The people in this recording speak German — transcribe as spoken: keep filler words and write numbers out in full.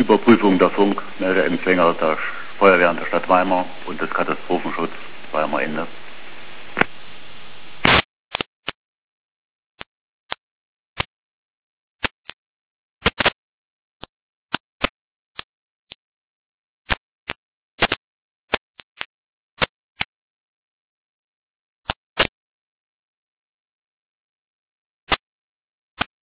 Überprüfung der Funkmeldeempfänger der Feuerwehren der Stadt Weimar und des Katastrophenschutz Weimar Ende.